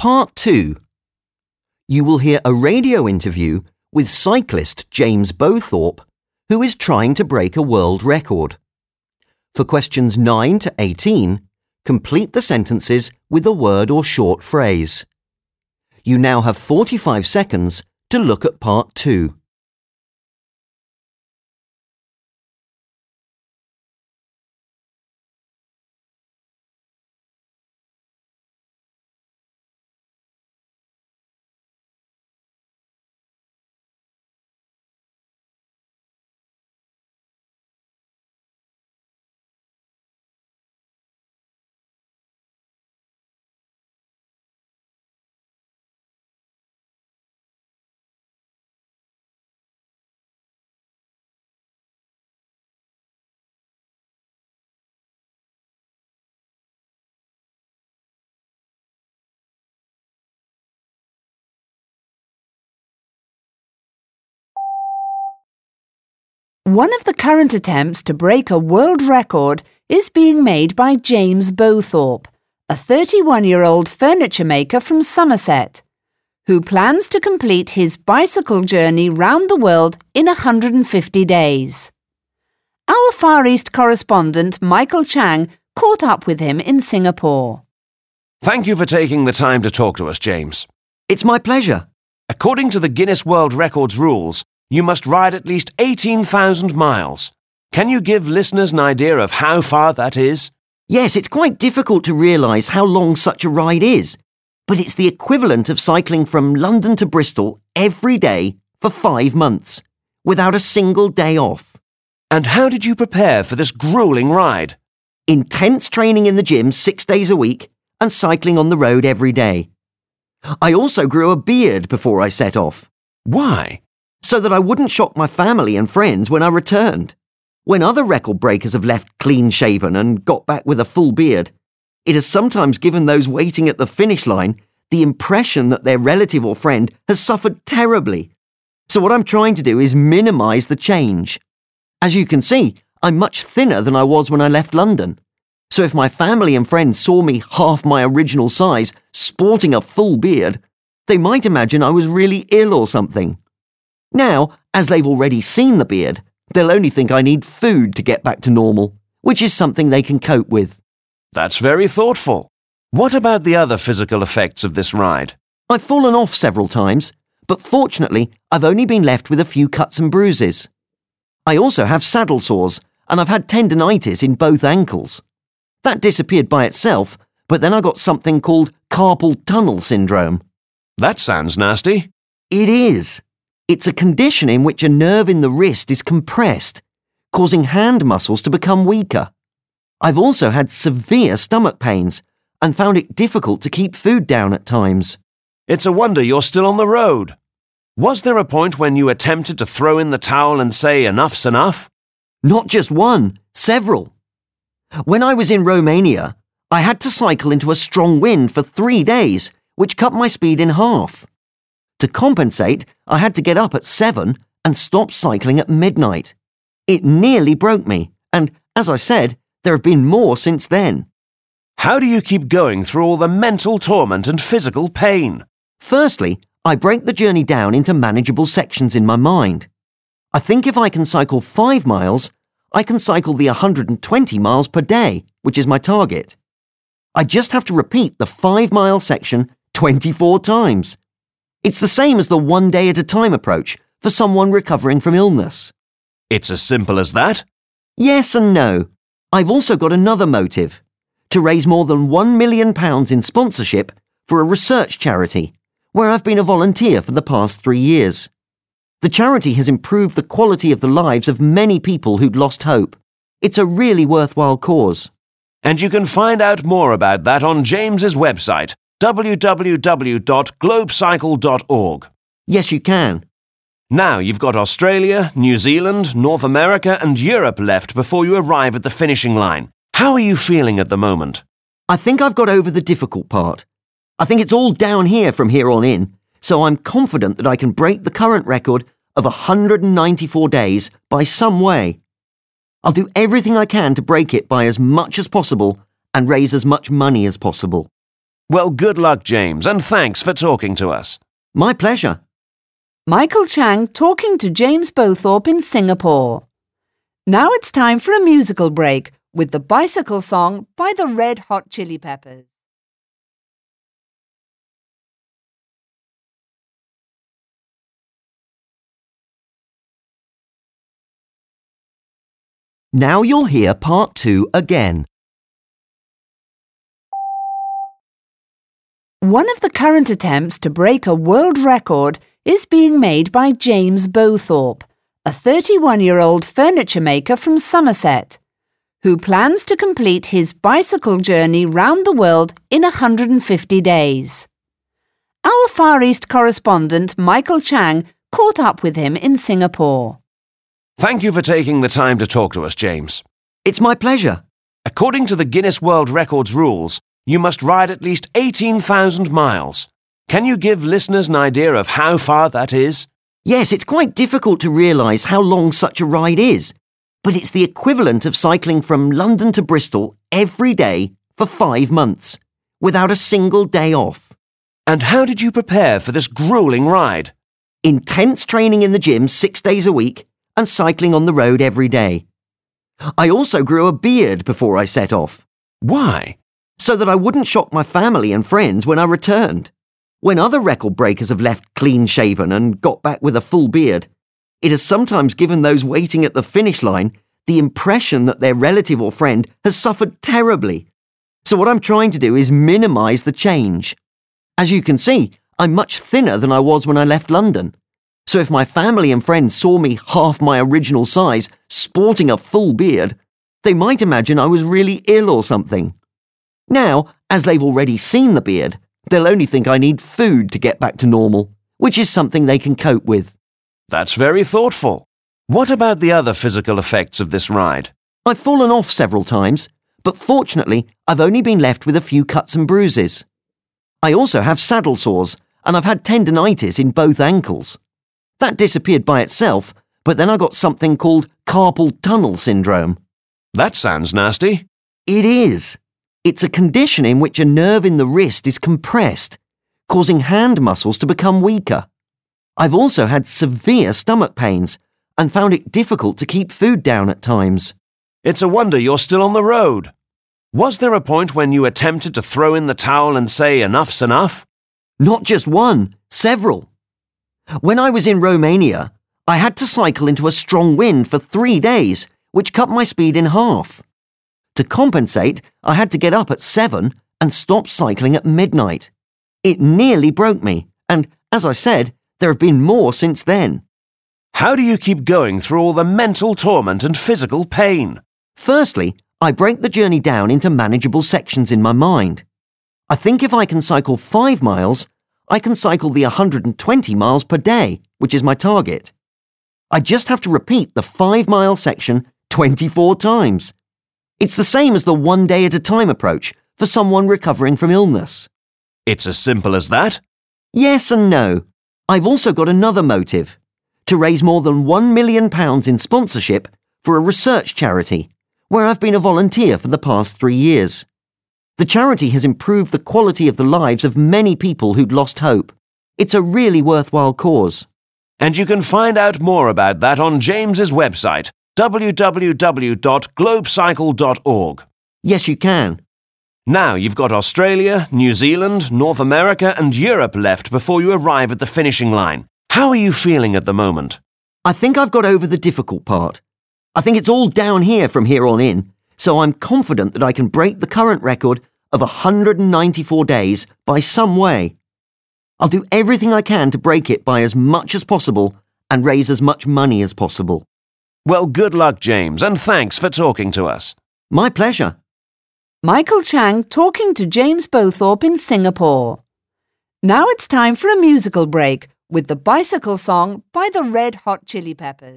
Part 2. You will hear a radio interview with cyclist James Bowthorpe, who is trying to break a world record. For questions 9 to 18, complete the sentences with a word or short phrase. You now have 45 seconds to look at Part 2. One of the current attempts to break a world record is being made by James Bowthorpe, a 31-year-old furniture maker from Somerset, who plans to complete his bicycle journey round the world in 150 days. Our Far East correspondent Michael Chang caught up with him in Singapore. Thank you for taking the time to talk to us, James. It's my pleasure. According to the Guinness World Records rules, you must ride at least 18,000 miles. Can you give listeners an idea of how far that is? Yes, it's quite difficult to realise how long such a ride is, but it's the equivalent of cycling from London to Bristol every day for 5 months, without a single day off. And how did you prepare for this gruelling ride? Intense training in the gym 6 days a week and cycling on the road every day. I also grew a beard before I set off. Why? So that I wouldn't shock my family and friends when I returned. When other record breakers have left clean-shaven and got back with a full beard, it has sometimes given those waiting at the finish line the impression that their relative or friend has suffered terribly. So what I'm trying to do is minimise the change. As you can see, I'm much thinner than I was when I left London. So if my family and friends saw me half my original size, sporting a full beard, they might imagine I was really ill or something. Now, as they've already seen the beard, they'll only think I need food to get back to normal, which is something they can cope with. That's very thoughtful. What about the other physical effects of this ride? I've fallen off several times, but fortunately, I've only been left with a few cuts and bruises. I also have saddle sores, and I've had tendinitis in both ankles. That disappeared by itself, but then I got something called carpal tunnel syndrome. That sounds nasty. It is. It's a condition in which a nerve in the wrist is compressed, causing hand muscles to become weaker. I've also had severe stomach pains and found it difficult to keep food down at times. It's a wonder you're still on the road. Was there a point when you attempted to throw in the towel and say enough's enough? Not just one, several. When I was in Romania, I had to cycle into a strong wind for 3 days, which cut my speed in half. To compensate, I had to get up at 7 and stop cycling at midnight. It nearly broke me, and, as I said, there have been more since then. How do you keep going through all the mental torment and physical pain? Firstly, I break the journey down into manageable sections in my mind. I think if I can cycle 5 miles, I can cycle the 120 miles per day, which is my target. I just have to repeat the 5-mile section 24 times. It's the same as the 1 day at a time approach for someone recovering from illness. It's as simple as that? Yes and no. I've also got another motive: to raise more than £1 million in sponsorship for a research charity, where I've been a volunteer for the past 3 years. The charity has improved the quality of the lives of many people who'd lost hope. It's a really worthwhile cause. And you can find out more about that on James's website, www.globecycle.org. Yes, you can. Now you've got Australia, New Zealand, North America and Europe left before you arrive at the finishing line. How are you feeling at the moment? I think I've got over the difficult part. I think it's all down here from here on in, so I'm confident that I can break the current record of 194 days by some way. I'll do everything I can to break it by as much as possible and raise as much money as possible. Well, good luck, James, and thanks for talking to us. My pleasure. Michael Chang talking to James Bowthorpe in Singapore. Now it's time for a musical break with the Bicycle Song by the Red Hot Chili Peppers. Now you'll hear part 2 again. One of the current attempts to break a world record is being made by James Bowthorpe, a 31-year-old furniture maker from Somerset, who plans to complete his bicycle journey round the world in 150 days. Our Far East correspondent Michael Chang caught up with him in Singapore. Thank you for taking the time to talk to us, James. It's my pleasure. According to the Guinness World Records rules, you must ride at least 18,000 miles. Can you give listeners an idea of how far that is? Yes, it's quite difficult to realise how long such a ride is, but it's the equivalent of cycling from London to Bristol every day for 5 months, without a single day off. And how did you prepare for this gruelling ride? Intense training in the gym 6 days a week and cycling on the road every day. I also grew a beard before I set off. Why? So that I wouldn't shock my family and friends when I returned. When other record breakers have left clean-shaven and got back with a full beard, it has sometimes given those waiting at the finish line the impression that their relative or friend has suffered terribly. So what I'm trying to do is minimise the change. As you can see, I'm much thinner than I was when I left London. So if my family and friends saw me half my original size, sporting a full beard, they might imagine I was really ill or something. Now, as they've already seen the beard, they'll only think I need food to get back to normal, which is something they can cope with. That's very thoughtful. What about the other physical effects of this ride? I've fallen off several times, but fortunately, I've only been left with a few cuts and bruises. I also have saddle sores, and I've had tendinitis in both ankles. That disappeared by itself, but then I got something called carpal tunnel syndrome. That sounds nasty. It is. It's a condition in which a nerve in the wrist is compressed, causing hand muscles to become weaker. I've also had severe stomach pains and found it difficult to keep food down at times. It's a wonder you're still on the road. Was there a point when you attempted to throw in the towel and say enough's enough? Not just one, several. When I was in Romania, I had to cycle into a strong wind for 3 days, which cut my speed in half. To compensate, I had to get up at 7 and stop cycling at midnight. It nearly broke me, and as I said, there have been more since then. How do you keep going through all the mental torment and physical pain? Firstly, I break the journey down into manageable sections in my mind. I think if I can cycle 5 miles, I can cycle the 120 miles per day, which is my target. I just have to repeat the 5-mile section 24 times. It's the same as the 1 day at a time approach for someone recovering from illness. It's as simple as that? Yes and no. I've also got another motive: to raise more than £1 million in sponsorship for a research charity, where I've been a volunteer for the past 3 years. The charity has improved the quality of the lives of many people who'd lost hope. It's a really worthwhile cause. And you can find out more about that on James's website, www.globecycle.org. Yes, you can. Now you've got Australia, New Zealand, North America and Europe left before you arrive at the finishing line. How are you feeling at the moment? I think I've got over the difficult part. I think it's all down here from here on in, so I'm confident that I can break the current record of 194 days by some way. I'll do everything I can to break it by as much as possible and raise as much money as possible. Well, good luck, James, and thanks for talking to us. My pleasure. Michael Chang talking to James Bowthorpe in Singapore. Now it's time for a musical break with the Bicycle Song by the Red Hot Chili Peppers.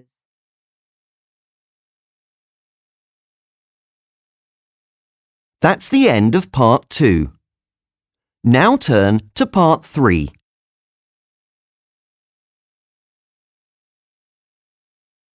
That's the end of part 2. Now turn to part 3.